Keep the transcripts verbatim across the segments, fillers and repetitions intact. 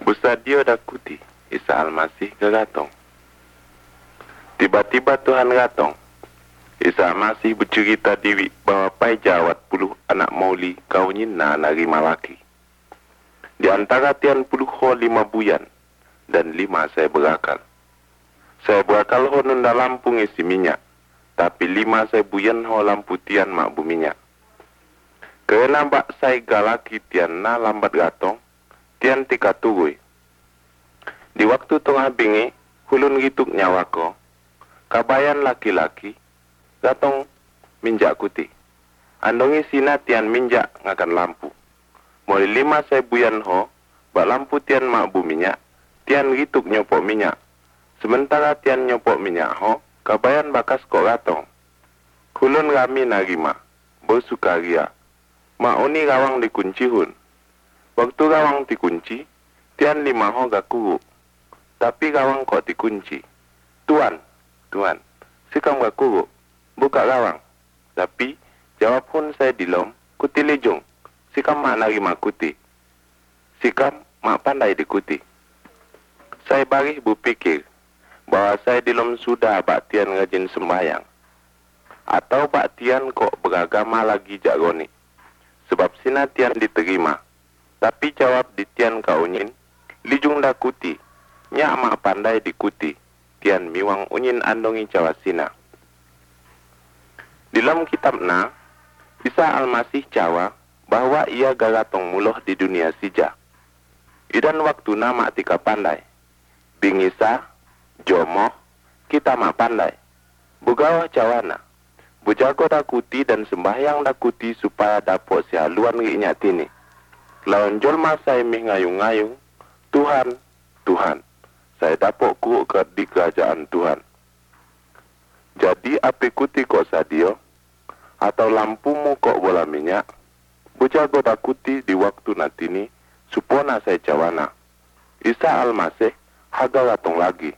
Busadio dakuti Isa Almasih gagatong. Tiba-tiba Tuhan gatong. Isa Almasih bercerita diri bahawa pai jawat puluh anak mauli kawin na narima laki. Di antara tian puluh ho lima buyan dan lima saya berakal. Saya berakal ho nunda lampu ngisi minyak, tapi lima saya buyan ho lampu tian mak bu minyak. Kerana bak saya galaki tian na lambat gatong, tian tika turui. Di waktu tengah bingi, hulun gituk nyawako, kabayan laki-laki, gatong minjak kuti. Andongi sina tian minjak ngakan lampu. Mulai lima saya buyan ho, bak lampu tian mak bu minyak, tian gituk nyopok minyak. Sementara tian nyopok minyak ho, kabayan bakas kok gatong. Hulun kami narima, bersukaria. Mak oni gawang dikunci hun. Waktu gawang dikunci, tian lima ho gak kuru. Tapi gawang kok dikunci. Tuan, tuan, sikam gak kuru. Buka gawang. Tapi, jawab pun saya dilom, kuti lejung. Sikam mak narima kuti. Sikam mak pandai dikuti. Saya bari berpikir, bahwa saya dilom sudah bak tian ngajin sembahyang. Atau bak tian kok beragama lagi jagoni. Sebab sina tian diterima. Tapi jawab di tian kaunyin, lijung dakuti, nyak mak pandai dikuti, tian miwang unyin andongi jawa sina. Di dalam kitab na, Isa Almasih Jawa, bahwa ia gagatong muloh di dunia sija. Idan waktu na mak tika pandai. Bingisa, jomoh, kita mak pandai. Bugawah jawana. Bujago dakuti dan sembahyang dakuti supaya dapat sihaluan nginya tini. Lawan jolma saya mih ngayung-ngayung, Tuhan, Tuhan, saya dapat ku ke di kerajaan Tuhan. Jadi api kuti kok sadio, atau lampumu kok bola minyak, bujago dakuti di waktu natini, supona saya jawana. Isa Almasih, haga gatong lagi.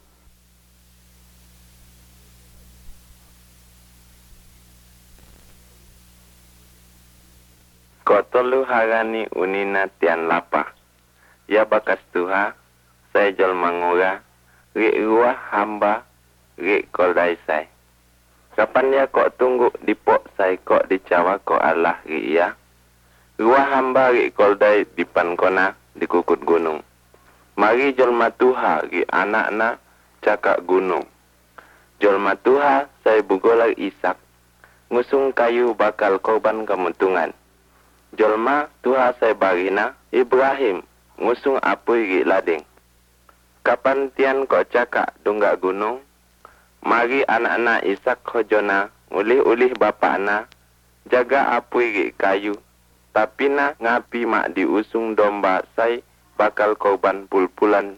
Kotolu harani unina tian lapa. Ya bakas Tuha, saya jol mangura, ri ruah hamba, ri koldai sai. Kapan ya kok tunggu di pok sai kok dicawa kok Allah ri ya. Ruah hamba ri koldai di pankona di kukut gunung. Mari jol matuha ri anak-anak cakak gunung. Jol matuha saya bugolak Isak, ngusung kayu bakal korban kemuntungan. Jolma Tuha saya barina Ibrahim ngusung apui ri lading. Kapan tian kok cakak dunggak gunung, mari anak-anak Isak hojona ulih-ulih bapakna jaga apui ri kayu. Tapi na ngapi mak diusung domba sai bakal korban pul-pulan.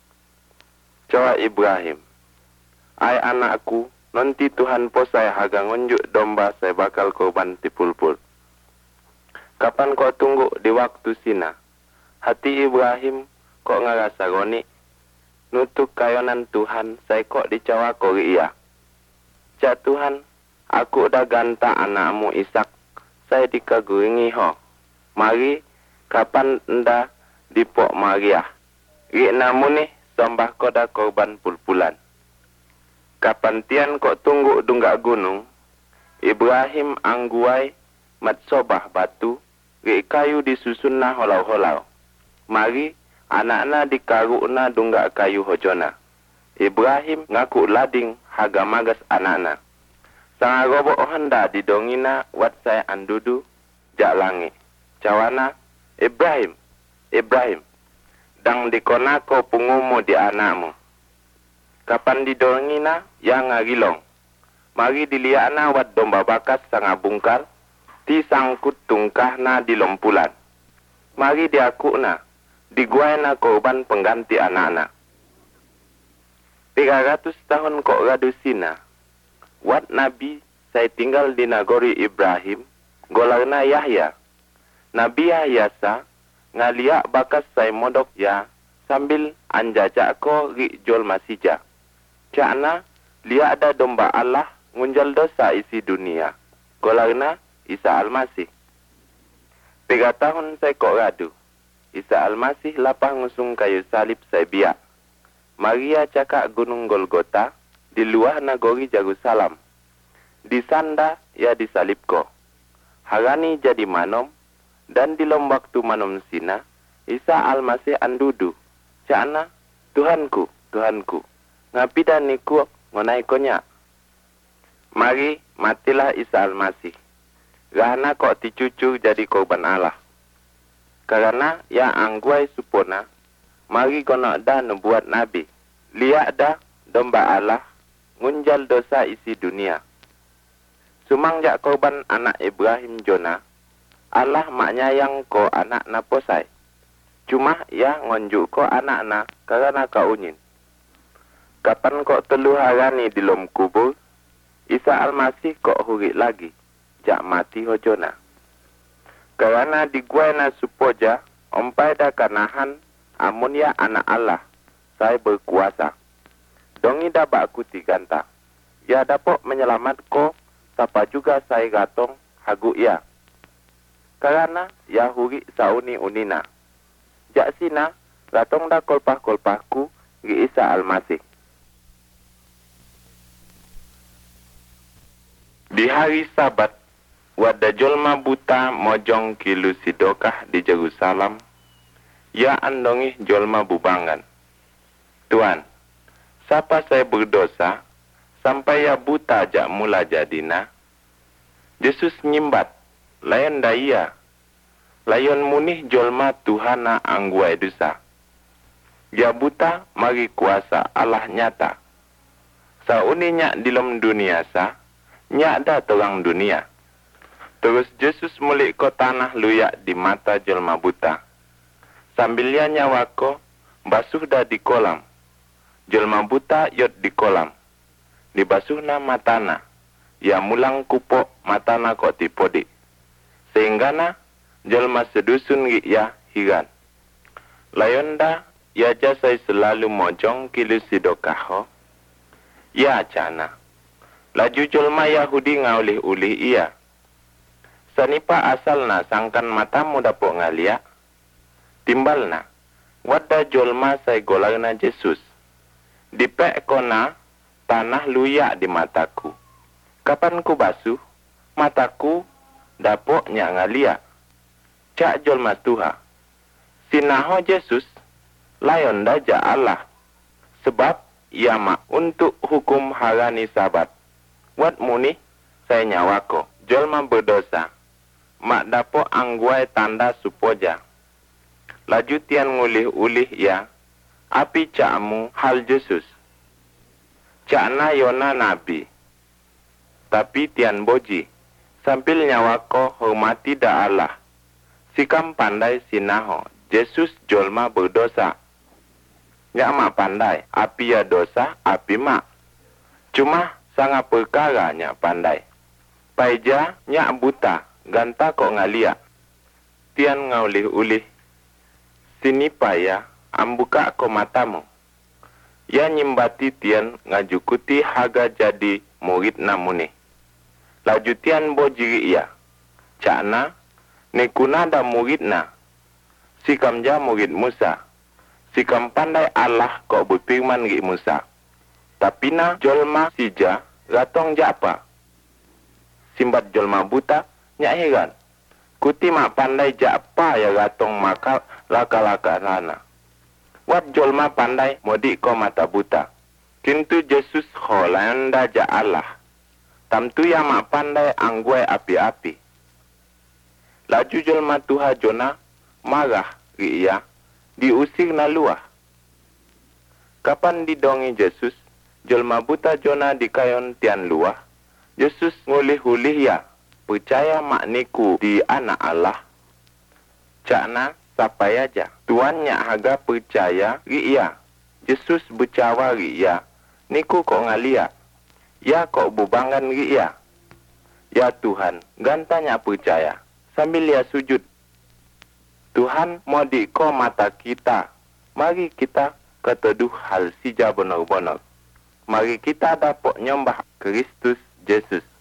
Cawa Ibrahim, ai anakku, nanti Tuhan posai haga ngunjuk domba sai bakal korban tipul-pul. Kapan kau tunggu di waktu sina? Hati Ibrahim kok ngerasa goni? Nutuk kayonan Tuhan, saya kok dicawa kok iya. Cak Tuhan, aku dah ganta anakmu Isak, saya dikaguringi ho. Mari, kapan enda dipok Maria? Rik namu nih, sembah kau dah korban pul-pulan. Kapan tian kok tunggu dunggak gunung? Ibrahim angguai mat sobah batu, rik kayu disusun na holau-holau. Mari, anak-anak dikarukna dunggak kayu hojona. Ibrahim ngaku lading haga magas anak-anak. Sanga robok handa didongina wat saya andudu jak langi. Cawana, Ibrahim, Ibrahim, dang dikonako pungumu di anakmu. Kapan didongina yang ngagilong. Mari dilihatna wat domba bakas sanga bungkal, ti sangkut tungkahna di lompulan. Mari diakukna, diguaina korban pengganti anak-anak. Tiga ratus tahun kok gadusina, wat Nabi saya tinggal di Nagori Ibrahim, golarna Yahya. Nabi Yahya sa, ngaliak bakas saya modok ya, sambil anjajak ko ri jol masija. Cakna, liak ada domba Allah, ngunjal dosa isi dunia. Golarna Isa Almasih. Tiga tahun saya kok radu. Isa Almasih lapah ngusung kayu salib sai biak. Maria cakak gunung Golgota, di luar nagori Jerusalem. Di sanda ia disalibko. Harani jadi manom, dan di lombak tu manom sina, Isa Almasih andudu. Cakna, Tuhanku, Tuhanku, ngapida niku ngonai konya. Mari matilah Isa Almasih. Rahana kok dicucur jadi korban Allah. Karena ya angguai supona, mari kono dah nubuat nabi. Lihat dah domba Allah, ngunjal dosa isi dunia. Sumangjak korban anak Ibrahim Jona, Allah maknya yang ko anak na posai. Cuma ya ngonjuk ko anak na karena kau unyin. Kapan kok telu harani di lom kubur, Isa Almasih kok hurik lagi, jak mati ho Jona. Karena di gua na supoja, ompai dah kanahan, amun ya anak Allah, saya berkuasa. Dongi dah bak kuti ganta. Ya dapat menyelamat ko, sapa juga saya gatong, hagu ya. Karena ya huri sauni unina. Jak sina, gatong dah kolpah-kolpahku, gi Isa Almasih. Di hari Sabat, wada jolma buta mojong kilu sidokah di Jerusalem, ya andongi jolma bubangan. Tuan, siapa saya berdosa, sampai ya buta jak mula jadina? Yesus nyimbat, layan daya, layan munih jolma Tuhana angguai dosa. Ya buta mari kuasa Allah nyata. Sauni nyak di dalam dunia sa, nyak dah terang dunia. Terus Yesus mulik ko tanah luyak di mata jelma buta. Sambil ia nyawako, basuh dah di kolam. Jelma buta yot di kolam. Dibasuh na matana. Ya mulang kupok matana kok tipodi. Sehingga na, jelma sedusun gi ya hiran. Layonda, ya jasai selalu mojong kilu sidokaho. Ya cana. Laju jelma Yahudi ngaulih-ulih ia. Sanipa asal na sangkan matamu dapok ngalia. Timbal na, wadda jolma say golar na Yesus. Dipek kona, tanah luyak di mataku. Kapan ku basuh, mataku dapok nya ngalia. Cak jolma Tuha. Sinaho Yesus, layon daja Allah. Sebab, ia mak untuk hukum harani Sabat. Wat muni, saya nyawako, jolma berdosa. Mak dapo angguai tanda supoja. Laju tian ngulih-ulih ya. Api cakmu hal Yesus. Cakna Yona Nabi. Tapi tian boji. Sambil nyawako hormati da Allah. Sikam pandai sinaho. Yesus jolma berdosa. Nyak mak pandai. Api ya dosa, api mak. Cuma sangat perkara nyak pandai. Paija nyak buta. Ganta kok ngalia. Tian ngaulih-ulih. Sini paya, ambuka ko matamu. Ya nyimbati tian ngajukuti haga jadi murid namune. Laju tian bojiri ia. Cakna, nekuna da murid na. Sikam ja murid Musa. Sikam pandai Allah kok berfirman gi Musa. Tapi na jolma sija, ratong japa. Simbat jolma buta, nyak heran. Kuti mak pandai jak apa ya gatong maka laka-laka rana. Wat jolma pandai modik ko mata buta. Kintu Yesus holanda jak Allah. Tamtu ya mak pandai angguai api-api. Laju jolma Tuha Jona marah ria diusir na luah. Kapan didongi Yesus, jolma buta Jona dikayon tian luah. Yesus ngulih-ulih ya. Percaya makniku di anak Allah. Cakna sampai aja. Tuan nyak haga percaya ria. Yesus bercawa ria. Niku kok ngalia. Ya kok bubangan ria. Ya Tuhan, gantanya percaya. Sambil ya sujud. Tuhan mau diko mata kita. Mari kita keteduh hal sija benar-benar. Mari kita dapat nyembah Kristus Yesus.